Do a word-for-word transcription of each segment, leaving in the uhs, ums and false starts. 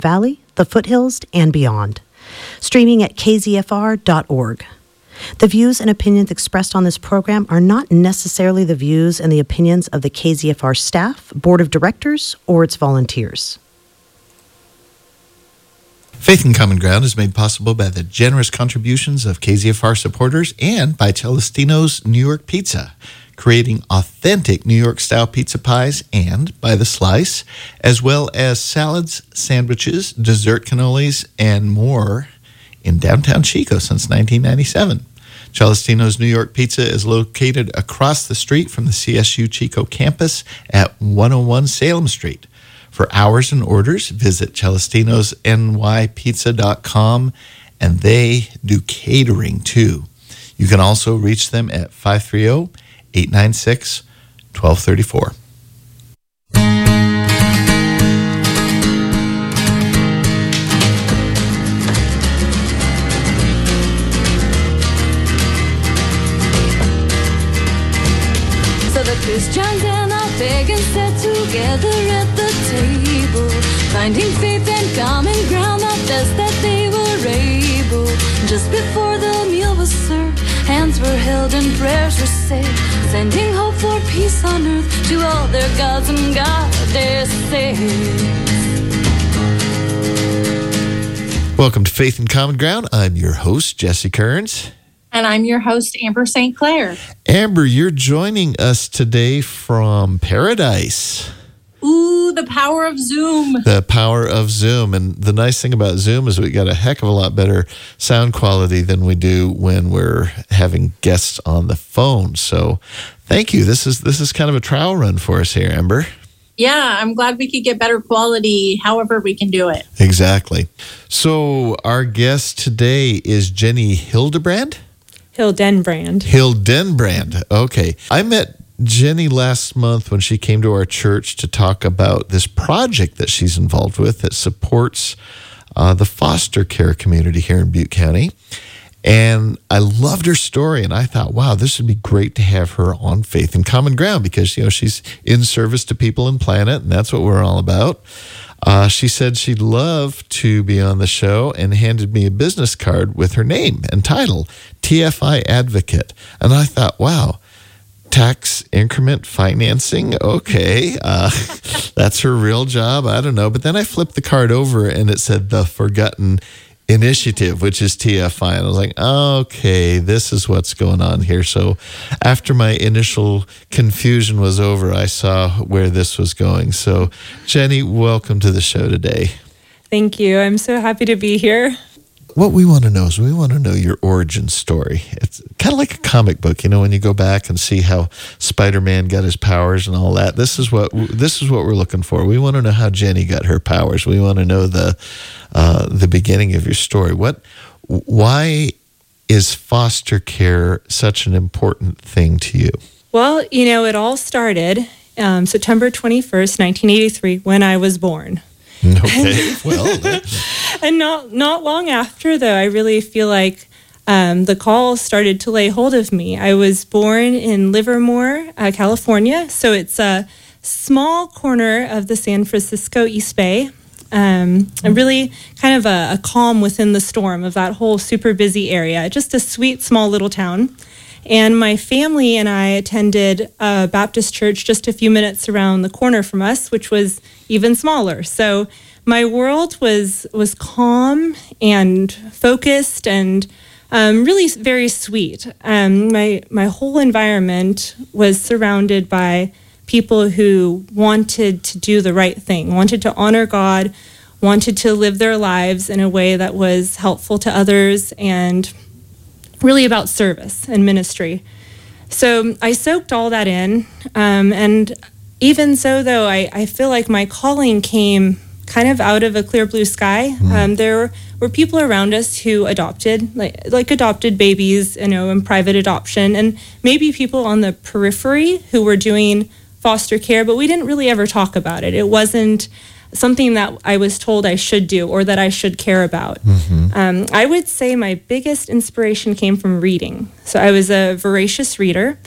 Valley, the foothills, and beyond. Streaming at k z f r dot org. The views and opinions expressed on this program are not necessarily the views and the opinions of the K Z F R staff, board of directors, or its volunteers. Faith in Common Ground is made possible by the generous contributions of K Z F R supporters and by Celestino's New York Pizza, creating authentic New York-style pizza pies and by The Slice, as well as salads, sandwiches, dessert cannolis, and more in downtown Chico since nineteen ninety-seven. Celestino's New York Pizza is located across the street from the C S U Chico campus at one oh one Salem Street. For hours and orders, visit celestinos n y pizza dot com, and they do catering too. You can also reach them at five three zero, eight nine six, one two three four. So the Christians and our pagans sat together at the table, finding faith and common ground, not best that they were able. Just before the meal was served, hands were held and prayers were said, sending hope for peace on earth to all their gods and goddesses. Welcome to Faith in Common Ground. I'm your host, Jesse Kearns. And I'm your host, Amber Saint Clair. Amber, you're joining us today from Paradise. Ooh, the power of Zoom. The power of Zoom. And the nice thing about Zoom is we got a heck of a lot better sound quality than we do when we're having guests on the phone. So thank you. This is this is kind of a trial run for us here, Amber. Yeah, I'm glad we could get better quality however we can do it. Exactly. So our guest today is Jenny Hildebrand? Hildenbrand. Hildenbrand. Okay. I met Jenny last month when she came to our church to talk about this project that she's involved with that supports uh, the foster care community here in Butte County. And I loved her story, and I thought, wow, this would be great to have her on Faith in Common Ground because, you know, she's in service to people and planet, and that's what we're all about. Uh, she said she'd love to be on the show and handed me a business card with her name and title, T F I Advocate. And I thought, wow, tax increment financing? Okay, uh, that's her real job. I don't know. But then I flipped the card over and it said the Forgotten Initiative, which is T F I. And I was like, okay, this is what's going on here. So after my initial confusion was over, I saw where this was going. So Jenny, welcome to the show today. Thank you. I'm so happy to be here. What we want to know is we want to know your origin story. It's kind of like a comic book, you know, when you go back and see how Spider-Man got his powers and all that. This is what this is what we're looking for. We want to know how Jenny got her powers. We want to know the uh, the beginning of your story. What, why is foster care such an important thing to you? Well, you know, it all started um, September twenty-first, nineteen eighty-three, when I was born. Okay, well. And not not long after, though, I really feel like um, the call started to lay hold of me. I was born in Livermore, uh, California, so it's a small corner of the San Francisco East Bay, um, and really kind of a, a calm within the storm of that whole super busy area. Just a sweet, small little town. And my family and I attended a Baptist church just a few minutes around the corner from us, which was even smaller. So my world was was calm and focused and um, really very sweet. Um, my my whole environment was surrounded by people who wanted to do the right thing, wanted to honor God, wanted to live their lives in a way that was helpful to others and really about service and ministry. So I soaked all that in. Um, and even so, though, I, I feel like my calling came kind of out of a clear blue sky. Mm. Um, there were people around us who adopted, like, like adopted babies, you know, in private adoption, and maybe people on the periphery who were doing foster care, but we didn't really ever talk about it. It wasn't something that I was told I should do or that I should care about. Mm-hmm. Um, I would say my biggest inspiration came from reading. So I was a voracious reader.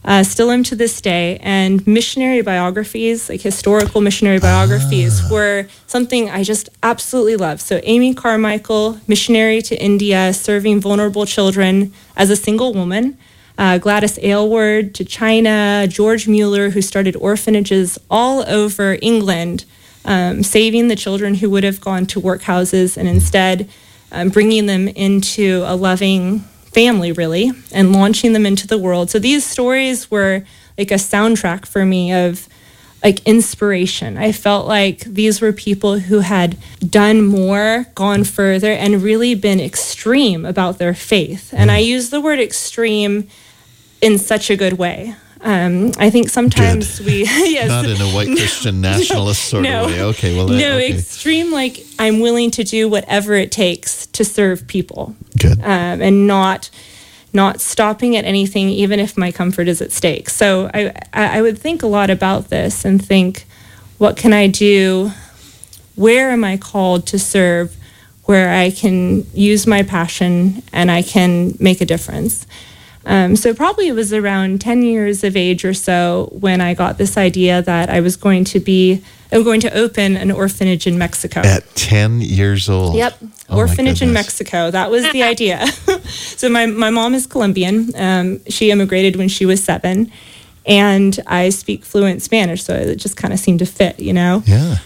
Uh, still am to this day. And missionary biographies, like historical missionary biographies, ah. were something I just absolutely love. So Amy Carmichael, missionary to India, serving vulnerable children as a single woman. Uh, Gladys Aylward to China, George Mueller, who started orphanages all over England, um, saving the children who would have gone to workhouses and instead um, bringing them into a loving family, really, and launching them into the world. So these stories were like a soundtrack for me of like inspiration. I felt like these were people who had done more, gone further, and really been extreme about their faith. And I use the word extreme in such a good way. Um, I think sometimes good. we... yes, Not in a white Christian no, nationalist sort no, of way. Okay, well... No, okay. extreme, like I'm willing to do whatever it takes to serve people. Good. Um, and not not stopping at anything, even if my comfort is at stake. So I, I would think a lot about this and think, what can I do? Where am I called to serve where I can use my passion and I can make a difference? Um, so probably it was around ten years of age or so when I got this idea that I was going to be, I'm going to open an orphanage in Mexico. At ten years old? Yep. Oh, orphanage in Mexico. That was the idea. So my, my mom is Colombian. Um, she immigrated when she was seven. And I speak fluent Spanish, so it just kind of seemed to fit, you know? Yeah.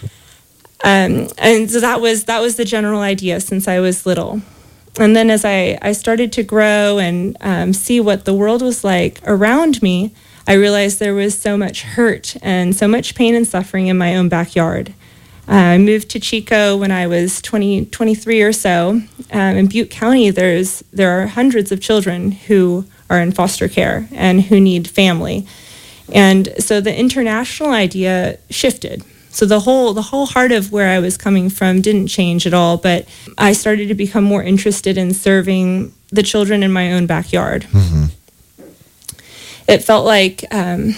Um, and so that was that was the general idea since I was little. And then as I, I started to grow and um, see what the world was like around me, I realized there was so much hurt and so much pain and suffering in my own backyard. Uh, I moved to Chico when I was twenty, twenty-three or so. Um, in Butte County, there's there are hundreds of children who are in foster care and who need family. And so the international idea shifted. So the whole the whole heart of where I was coming from didn't change at all, but I started to become more interested in serving the children in my own backyard. Mm-hmm. It felt like um,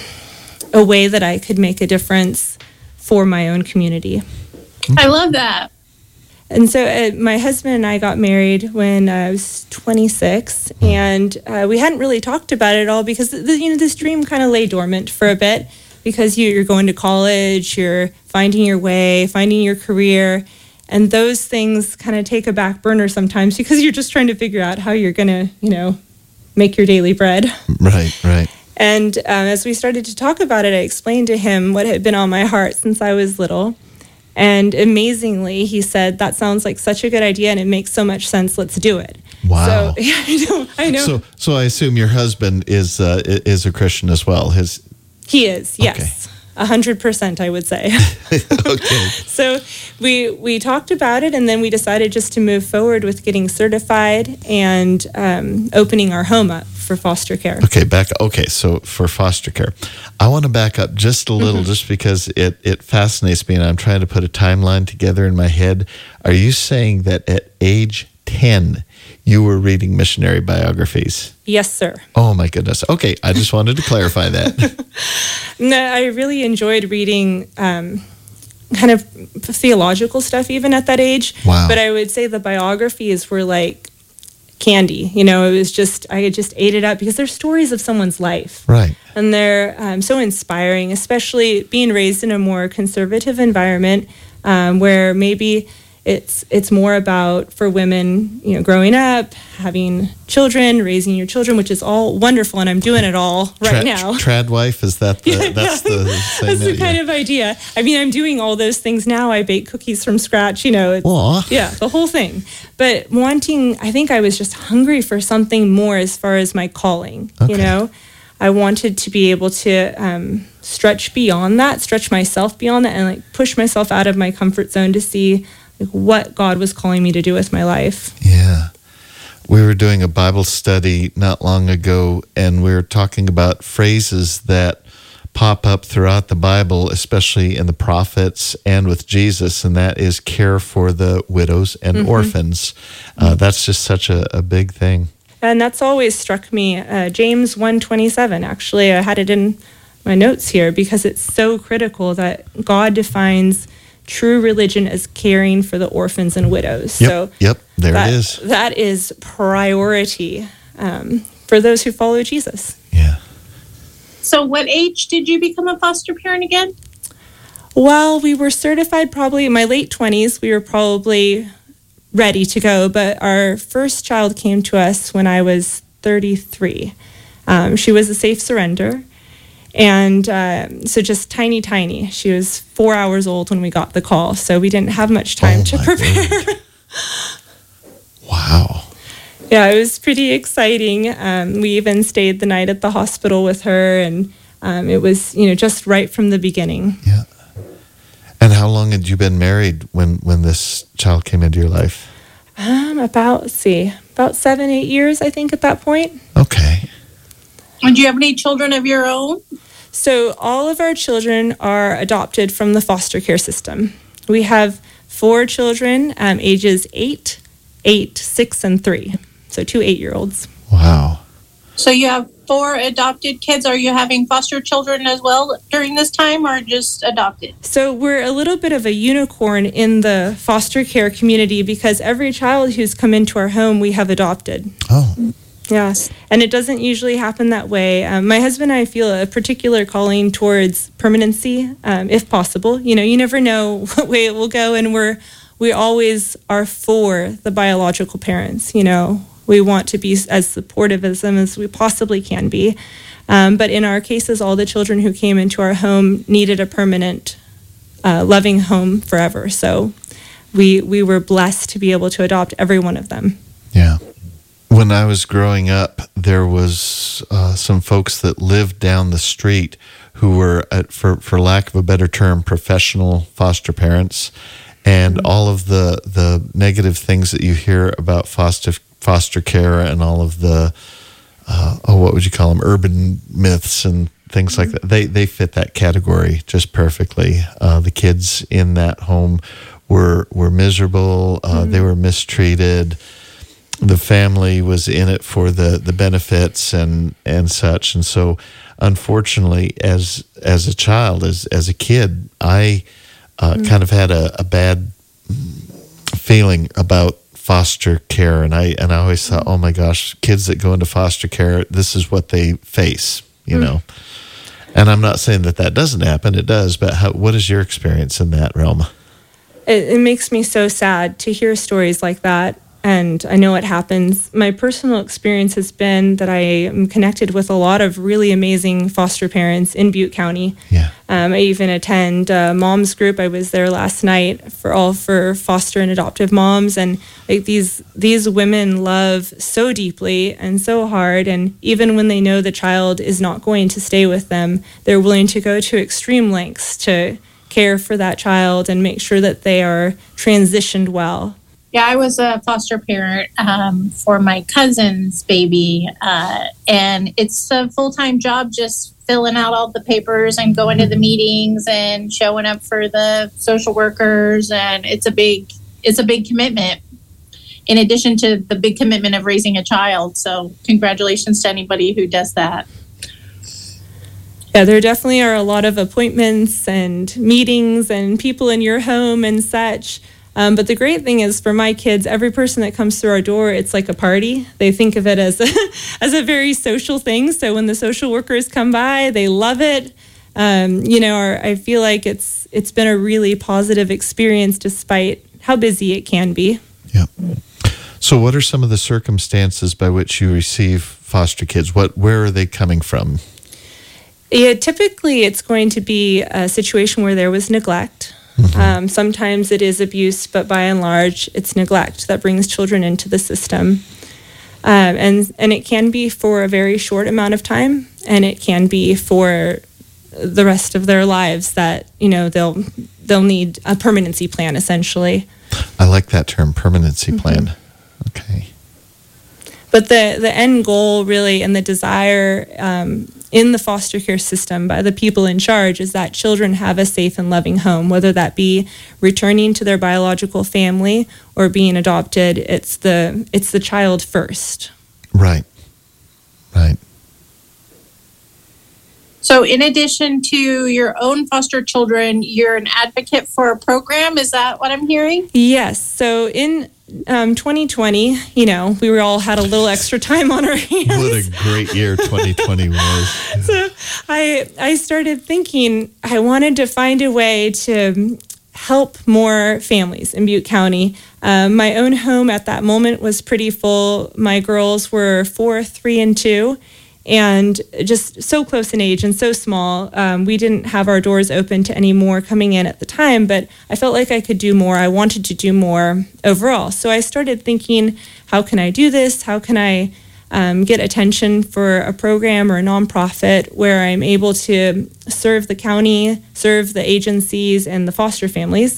a way that I could make a difference for my own community. I love that. And so uh, my husband and I got married when I was twenty-six, and uh, we hadn't really talked about it all because the, you know this dream kind of lay dormant for a bit. Because you, you're going to college, you're finding your way, finding your career, and those things kind of take a back burner sometimes because you're just trying to figure out how you're going to, you know, make your daily bread. Right, right. And um, as we started to talk about it, I explained to him what had been on my heart since I was little. And amazingly, he said, that sounds like such a good idea and it makes so much sense. Let's do it. Wow. So, yeah, I know. I know. So, so I assume your husband is uh, is a Christian as well. His He is, yes. A hundred percent, I would say. Okay. So we we talked about it, and then we decided just to move forward with getting certified and um, opening our home up for foster care. Okay, back. Okay, so for foster care, I want to back up just a little, Mm-hmm. just because it it fascinates me, and I'm trying to put a timeline together in my head. Are you saying that at age ten, you were reading missionary biographies? Yes, sir. Oh, my goodness. Okay, I just wanted to clarify that. No, I really enjoyed reading um, kind of theological stuff even at that age. Wow. But I would say the biographies were like candy. You know, it was just, I just ate it up because they're stories of someone's life. Right. And they're um, so inspiring, especially being raised in a more conservative environment um, where maybe It's it's more about for women, you know, growing up, having children, raising your children, which is all wonderful, and I'm doing it all right Tra- now. Trad wife, is that the, Yeah, that's the thing That's the that kind you, of idea. I mean, I'm doing all those things now. I bake cookies from scratch, you know. It's, Aw. yeah, the whole thing. But wanting, I think I was just hungry for something more as far as my calling, Okay. you know. I wanted to be able to um, stretch beyond that, stretch myself beyond that, and like push myself out of my comfort zone to see like, what God was calling me to do with my life. Yeah. We were doing a Bible study not long ago, and we were talking about phrases that pop up throughout the Bible, especially in the prophets and with Jesus, and that is care for the widows and Mm-hmm. orphans. Uh, that's just such a, a big thing. And that's always struck me. Uh, James one twenty-seven, actually, I had it in my notes here because it's so critical that God defines true religion as caring for the orphans and widows. Yep, So yep, there that, it is. That is priority um, for those who follow Jesus. Yeah. So what age did you become a foster parent again? Well, we were certified probably in my late twenties. We were probably ready to go, but our first child came to us when I was thirty-three. Um, she was a safe surrender, and uh, so just tiny, tiny. She was four hours old when we got the call, so we didn't have much time Oh, to my prepare. word. Wow. Yeah, it was pretty exciting. Um, we even stayed the night at the hospital with her, and um, it was, you know, just right from the beginning. Yeah. And how long had you been married when, when this child came into your life? Um, about, let's see, about seven, eight years, I think, at that point. Okay. And do you have any children of your own? So all of our children are adopted from the foster care system. We have four children, um, ages eight, eight, six, and three. So two eight-year-olds. Wow. So you have four adopted kids. Are you having foster children as well during this time, or just adopted? So we're a little bit of a unicorn in the foster care community because every child who's come into our home, we have adopted. Oh. Yeah, and it doesn't usually happen that way. Um, my husband and I feel a particular calling towards permanency, um, if possible. You know, you never know what way it will go, and we're we always are for the biological parents. You know, we want to be as supportive as them as we possibly can be. Um, but in our cases, all the children who came into our home needed a permanent, uh, loving home forever. So we we were blessed to be able to adopt every one of them. Yeah. When I was growing up, there was uh, some folks that lived down the street who were, uh, for for lack of a better term, professional foster parents, and mm-hmm. all of the the negative things that you hear about foster foster care and all of the uh, oh, what would you call them, urban myths and things mm-hmm. like that. They they fit that category just perfectly. Uh, the kids in that home were were miserable. Uh, mm-hmm. They were mistreated. The family was in it for the, the benefits and, and such. And so, unfortunately, as as a child, as as a kid, I uh, mm-hmm. kind of had a, a bad feeling about foster care. And I and I always thought, oh, my gosh, kids that go into foster care, this is what they face, you mm-hmm. know. And I'm not saying that that doesn't happen. It does. But how, what is your experience in that realm? It, it makes me so sad to hear stories like that. And I know it happens. My personal experience has been that I am connected with a lot of really amazing foster parents in Butte County. Yeah. Um, I even attend a mom's group. I was there last night for all for foster and adoptive moms. And like these these women love so deeply and so hard. And even when they know the child is not going to stay with them, they're willing to go to extreme lengths to care for that child and make sure that they are transitioned well. Yeah, I was a foster parent um, for my cousin's baby, uh, and it's a full-time job just filling out all the papers and going to the meetings and showing up for the social workers, and it's a big it's a big commitment in addition to the big commitment of raising a child. So congratulations to anybody who does that. Yeah, there definitely are a lot of appointments and meetings and people in your home and such. Um, but the great thing is for my kids, every person that comes through our door, it's like a party. They think of it as a, as a very social thing. So when the social workers come by, they love it. Um, you know, our, I feel like it's it's been a really positive experience despite how busy it can be. Yeah. So what are some of the circumstances by which you receive foster kids? What where are they coming from? Yeah, typically it's going to be a situation where there was neglect. Mm-hmm. Um, sometimes it is abuse, but by and large, it's neglect that brings children into the system. Um, and, and it can be for a very short amount of time, and it can be for the rest of their lives that, you know, they'll they'll need a permanency plan, essentially. I like that term, permanency Mm-hmm. plan. Okay. But the, the end goal, really, and the desire um, in the foster care system by the people in charge is that children have a safe and loving home, whether that be returning to their biological family or being adopted. It's the it's the child first. Right. Right. So in addition to your own foster children, you're an advocate for a program. Is that what I'm hearing? Yes. So in um, twenty twenty, you know, we were all had a little extra time on our hands. What a great year twenty twenty was. So I I started thinking I wanted to find a way to help more families in Butte County. Um, my own home at that moment was pretty full. My girls were four, three, and two, and just so close in age and so small. Um, we didn't have our doors open to any more coming in at the time, but I felt like I could do more. I wanted to do more overall. So I started thinking, how can I do this? How can I um, get attention for a program or a nonprofit where I'm able to serve the county, serve the agencies and the foster families?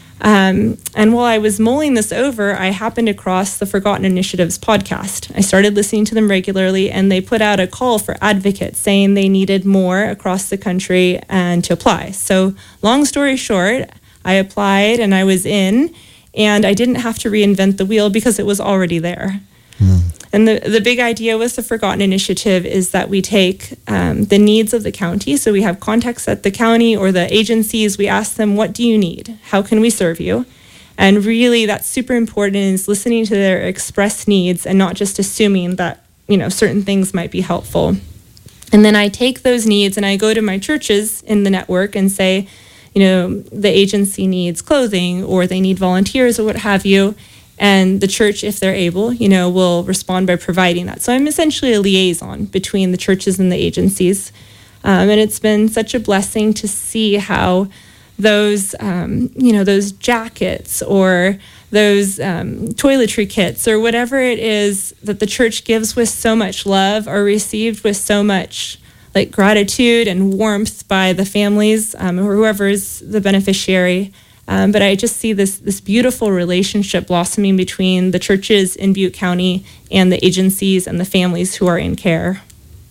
Um, and while I was mulling this over, I happened across the Forgotten Initiatives podcast. I started listening to them regularly, and they put out a call for advocates saying they needed more across the country and to apply. So long story short, I applied and I was in, and I didn't have to reinvent the wheel because it was already there. Mm. And the, the big idea with the Forgotten Initiative is that we take um, the needs of the county. So we have contacts at the county or the agencies. We ask them, what do you need? How can we serve you? And really, that's super important, is listening to their expressed needs and not just assuming that, you know, certain things might be helpful. And then I take those needs and I go to my churches in the network and say, you know, the agency needs clothing or they need volunteers or what have you. And the church, if they're able, you know, will respond by providing that. So I'm essentially a liaison between the churches and the agencies. Um, and it's been such a blessing to see how those, um, you know, those jackets or those um, toiletry kits or whatever it is that the church gives with so much love are received with so much like gratitude and warmth by the families um, or whoever's the beneficiary. Um, but I just see this this beautiful relationship blossoming between the churches in Butte County and the agencies and the families who are in care.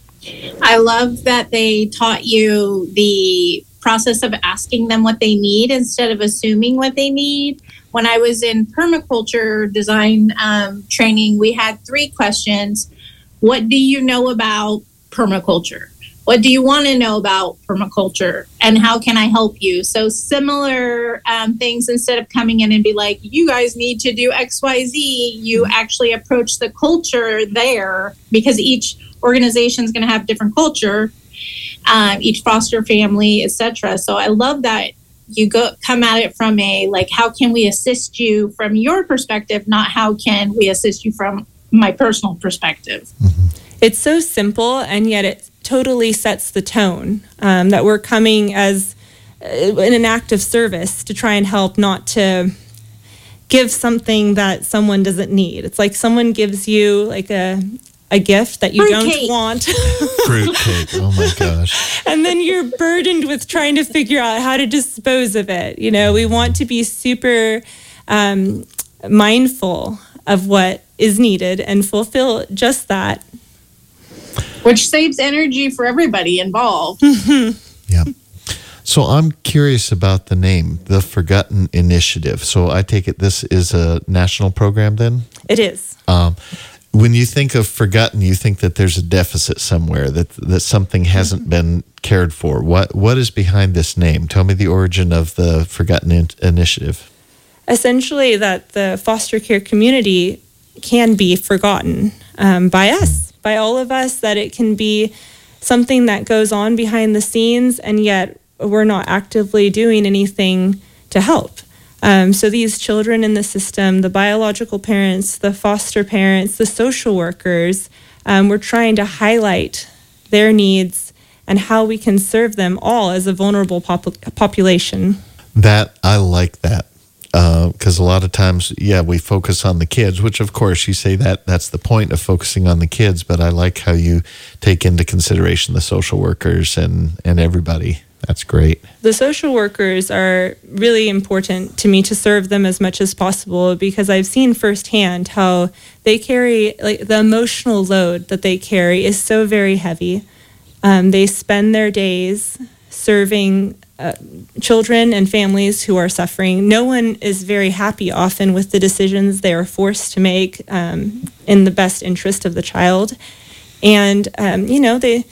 I love that they taught you the process of asking them what they need instead of assuming what they need. When I was in permaculture design um, training, we had three questions. What do you know about permaculture? What do you want to know about permaculture? And how can I help you? So similar um, things, instead of coming in and be like, you guys need to do X, Y, Z, you actually approach the culture there, because each organization is going to have different culture, um, each foster family, et cetera. So I love that you go come at it from a, like, how can we assist you from your perspective, not how can we assist you from my personal perspective. Mm-hmm. It's so simple, and yet it totally sets the tone um, that we're coming as uh, in an act of service to try and help, not to give something that someone doesn't need. It's like someone gives you like a a gift that you Fruit don't cake. want. Fruit cake. Oh my gosh. And then you're burdened with trying to figure out how to dispose of it. You know, we want to be super um, mindful of what is needed and fulfill just that. Which saves energy for everybody involved. Yeah. So I'm curious about the name, the Forgotten Initiative. So I take it this is a national program then? It is. Um, when you think of forgotten, you think that there's a deficit somewhere, that that something hasn't been cared for. What What is behind this name? Tell me the origin of the Forgotten in- Initiative. Essentially, that the foster care community can be forgotten um, by us, by all of us, that it can be something that goes on behind the scenes, and yet we're not actively doing anything to help. Um, so these children in the system, the biological parents, the foster parents, the social workers, um, we're trying to highlight their needs and how we can serve them all as a vulnerable pop- population. That, I like that. Because uh, a lot of times, yeah, we focus on the kids, which of course you say that that's the point of focusing on the kids, but I like how you take into consideration the social workers and, and everybody. That's great. The social workers are really important to me to serve them as much as possible, because I've seen firsthand how they carry, like the emotional load that they carry is so very heavy. Um, they spend their days serving uh, children and families who are suffering. No one is very happy often with the decisions they are forced to make um, in the best interest of the child. And, um, you know, they...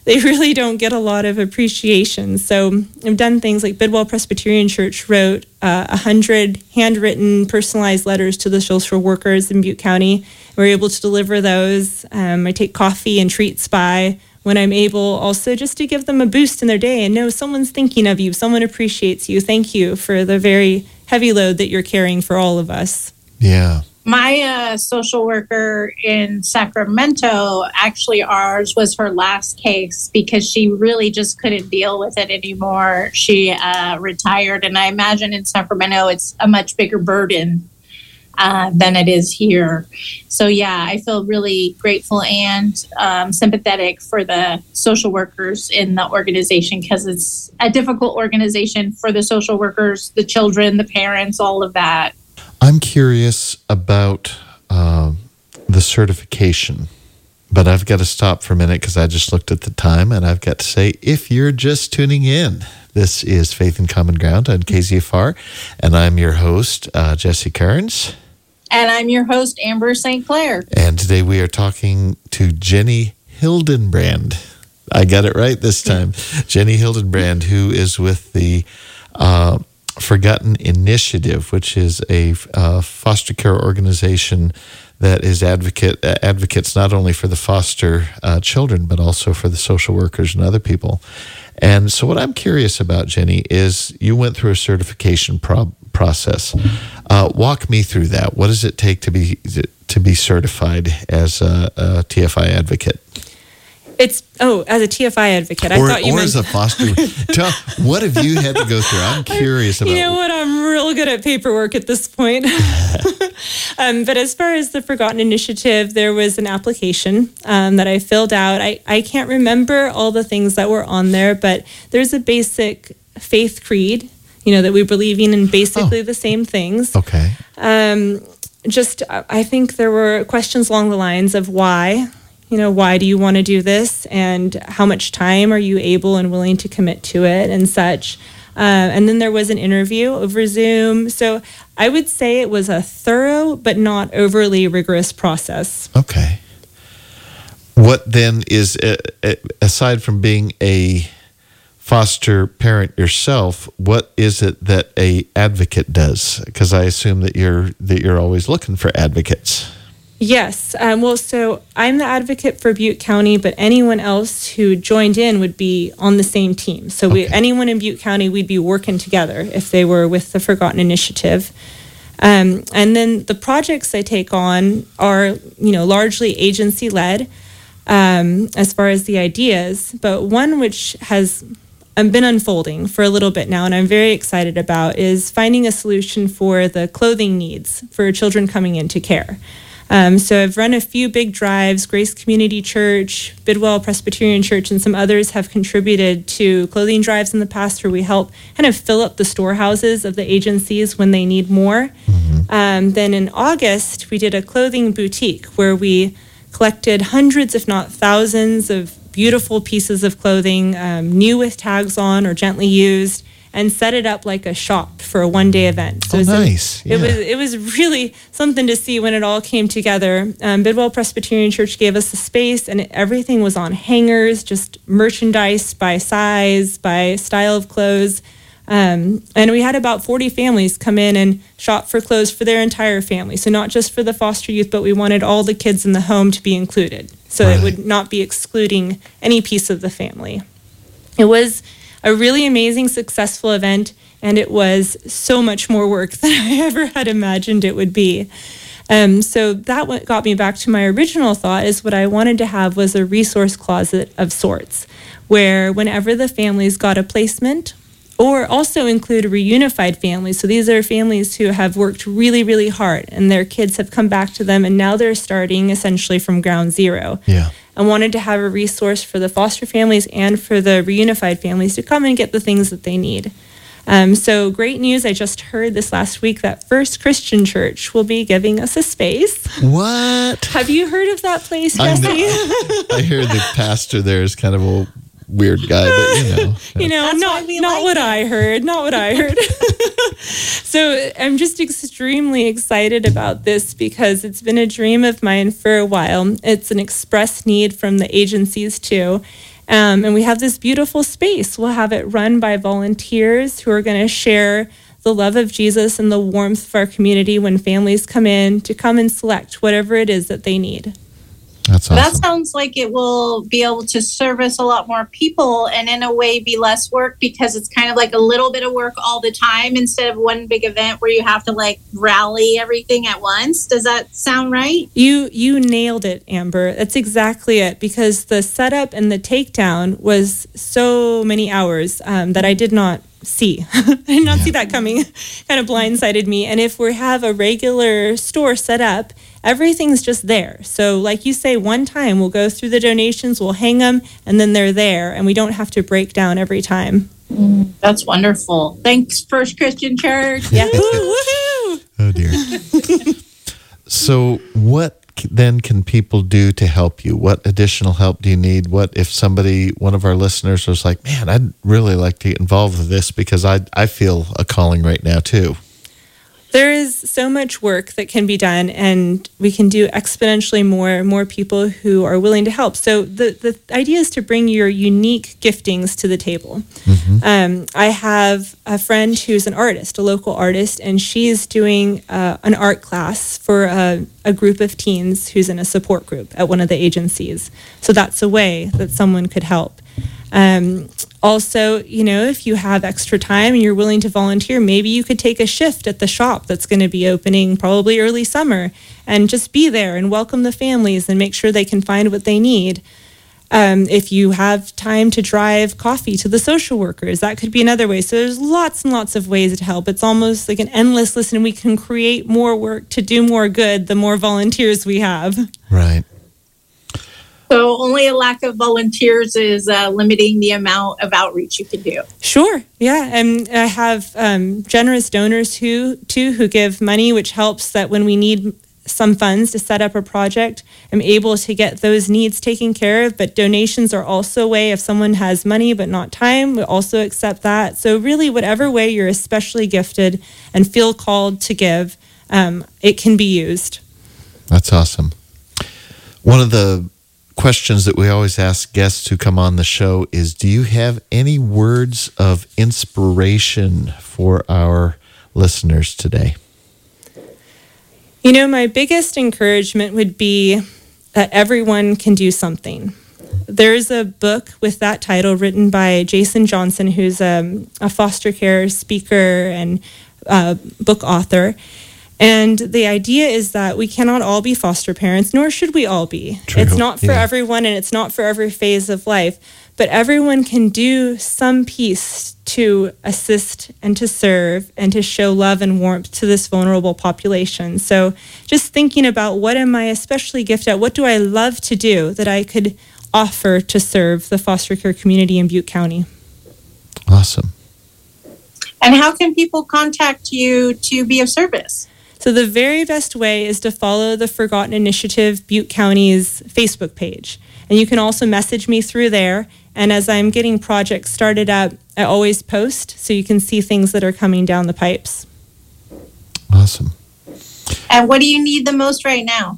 they really don't get a lot of appreciation. So I've done things like Bidwell Presbyterian Church wrote uh, one hundred handwritten, personalized letters to the social workers in Butte County. We're able to deliver those. Um, I take coffee and treats by when I'm able, also just to give them a boost in their day and know someone's thinking of you, someone appreciates you. Thank you for the very heavy load that you're carrying for all of us. Yeah. My uh, social worker in Sacramento, actually ours was her last case because she really just couldn't deal with it anymore. She uh, retired, and I imagine in Sacramento it's a much bigger burden uh, than it is here. So yeah, I feel really grateful and um, sympathetic for the social workers in the organization because it's a difficult organization for the social workers, the children, the parents, all of that. I'm curious about um, the certification, but I've got to stop for a minute because I just looked at the time, and I've got to say, if you're just tuning in, this is Faith and Common Ground on K Z F R, and I'm your host, uh, Jesse Kearns. And I'm your host, Amber Saint Clair. And today we are talking to Jenny Hildenbrand. I got it right this time. Jenny Hildenbrand, who is with the Uh, Forgotten Initiative, which is a uh, foster care organization that is advocate uh, advocates not only for the foster uh, children, but also for the social workers and other people. And so what I'm curious about, Jenny, is you went through a certification pro- process. Uh, walk me through that. What does it take to be to be certified as a, a T F I advocate? It's, oh, as a T F I advocate. I or, thought you or meant... as a foster. Tell, what have you had to go through? I'm curious about. You know what? I'm real good at paperwork at this point. um, but as far as the Forgotten Initiative, there was an application um, that I filled out. I, I can't remember all the things that were on there, but there's a basic faith creed, you know, that we believe in basically oh. the same things. Okay. Um, just, I think there were questions along the lines of why. You know, why do you want to do this, and how much time are you able and willing to commit to it, and such. Uh, and then there was an interview over Zoom. So I would say it was a thorough but not overly rigorous process. Okay. What then is, uh, aside from being a foster parent yourself, what is it that a advocate does? Because I assume that you're that you're always looking for advocates. Yes. Um, well, so I'm the advocate for Butte County, but anyone else who joined in would be on the same team. So we, okay. anyone in Butte County, we'd be working together if they were with the Forgotten Initiative. Um, and then the projects I take on are, you know, largely agency-led um, as far as the ideas, but one which has been unfolding for a little bit now, and I'm very excited about, is finding a solution for the clothing needs for children coming into care. Um, so I've run a few big drives. Grace Community Church, Bidwell Presbyterian Church, and some others have contributed to clothing drives in the past where we help kind of fill up the storehouses of the agencies when they need more. Mm-hmm. Um, then in August, we did a clothing boutique where we collected hundreds, if not thousands, of beautiful pieces of clothing, um, new with tags on or gently used, and set it up like a shop for a one-day event. So oh, it was nice. A, yeah. It was it was really something to see when it all came together. Um, Bidwell Presbyterian Church gave us the space, and it, everything was on hangers, just merchandise by size, by style of clothes. Um, and we had about forty families come in and shop for clothes for their entire family. So not just for the foster youth, but we wanted all the kids in the home to be included. So right. it would not be excluding any piece of the family. It was a really amazing, successful event, and it was so much more work than I ever had imagined it would be. Um, so that what got me back to my original thought is what I wanted to have was a resource closet of sorts, where whenever the families got a placement, or also include reunified families. So these are families who have worked really, really hard, and their kids have come back to them, and now they're starting essentially from ground zero. Yeah. I wanted to have a resource for the foster families and for the reunified families to come and get the things that they need. Um, so great news, I just heard this last week that First Christian Church will be giving us a space. What? Have you heard of that place, I, Jesse? I hear the pastor there is kind of a weird guy, but you know. you know, That's not, why we not like what it. I heard, not what I heard. So I'm just extremely excited about this because it's been a dream of mine for a while. It's an express need from the agencies too. Um, and we have this beautiful space. We'll have it run by volunteers who are going to share the love of Jesus and the warmth of our community when families come in to come and select whatever it is that they need. That's awesome. That sounds like it will be able to service a lot more people and in a way be less work, because it's kind of like a little bit of work all the time instead of one big event where you have to like rally everything at once. Does that sound right? You you nailed it, Amber. That's exactly it, because the setup and the takedown was so many hours um, that I did not see. I did not see that coming. Kind of blindsided me. And if we have a regular store set up, everything's just there. So like you say, one time we'll go through the donations, we'll hang them, and then they're there, and we don't have to break down every time. Mm, that's wonderful. Thanks, First Christian Church. Yeah. Woo-hoo! Oh, dear. So what then can people do to help you? What additional help do you need? What if somebody, one of our listeners was like, man, I'd really like to get involved with this because I I feel a calling right now too. There is so much work that can be done, and we can do exponentially more more people who are willing to help. So the, the idea is to bring your unique giftings to the table. Mm-hmm. Um, I have a friend who's an artist, a local artist, and she's doing uh, an art class for a, a group of teens who's in a support group at one of the agencies. So that's a way that someone could help. Um, also, you know, if you have extra time and you're willing to volunteer, maybe you could take a shift at the shop that's going to be opening probably early summer and just be there and welcome the families and make sure they can find what they need. Um, if you have time to drive coffee to the social workers, that could be another way. So there's lots and lots of ways to help. It's almost like an endless list, and we can create more work to do more good the more volunteers we have. Right. So only a lack of volunteers is uh, limiting the amount of outreach you can do. Sure. Yeah. And I have um, generous donors who, too, who give money, which helps that when we need some funds to set up a project, I'm able to get those needs taken care of. But donations are also a way, if someone has money but not time, we also accept that. So really, whatever way you're especially gifted and feel called to give, um, it can be used. That's awesome. One of the questions that we always ask guests who come on the show is, do you have any words of inspiration for our listeners today? You know, my biggest encouragement would be that everyone can do something. There's a book with that title written by Jason Johnson, who's a, a foster care speaker and uh, book author. And the idea is that we cannot all be foster parents, nor should we all be. True. It's not for Yeah. everyone, and it's not for every phase of life. But everyone can do some piece to assist and to serve and to show love and warmth to this vulnerable population. So just thinking about, what am I especially gifted at? What do I love to do that I could offer to serve the foster care community in Butte County? Awesome. And how can people contact you to be of service? So the very best way is to follow the Forgotten Initiative Butte County's Facebook page. And you can also message me through there. And as I'm getting projects started up, I always post so you can see things that are coming down the pipes. Awesome. And what do you need the most right now?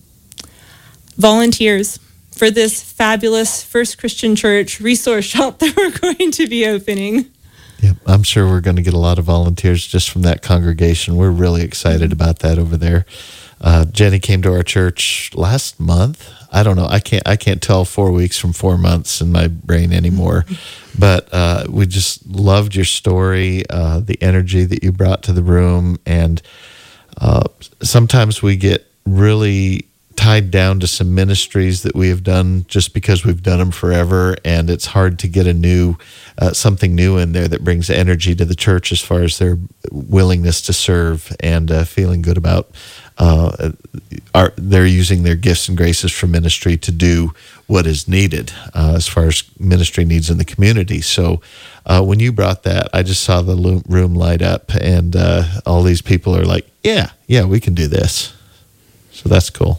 Volunteers for this fabulous First Christian Church resource shop that we're going to be opening. Yep, I'm sure we're going to get a lot of volunteers just from that congregation. We're really excited about that over there. Uh, Jenny came to our church last month. I don't know. I can't. I can't tell four weeks from four months in my brain anymore. But uh, we just loved your story, uh, the energy that you brought to the room, and uh, sometimes we get really tied down to some ministries that we have done just because we've done them forever, and it's hard to get a new uh, something new in there that brings energy to the church as far as their willingness to serve and uh, feeling good about uh, are they're using their gifts and graces for ministry to do what is needed uh, as far as ministry needs in the community. So uh, when you brought that, I just saw the room light up, and uh, all these people are like, yeah, yeah, we can do this. So that's cool.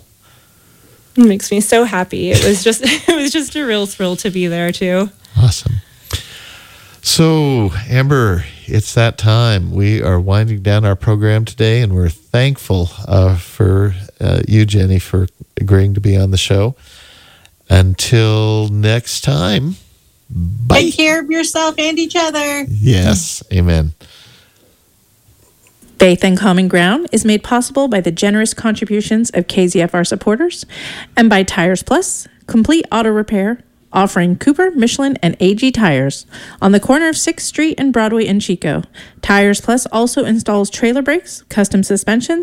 It makes me so happy. It was just it was just a real thrill to be there too. Awesome. So, Amber, it's that time. We are winding down our program today, and we're thankful uh, for uh, you, Jenny, for agreeing to be on the show. Until next time, Bye. Take care of yourself and each other. Yes. Amen. Faith and Common Ground is made possible by the generous contributions of K Z F R supporters and by Tires Plus, complete auto repair, offering Cooper, Michelin, and A G tires on the corner of sixth Street and Broadway in Chico. Tires Plus also installs trailer brakes, custom suspensions,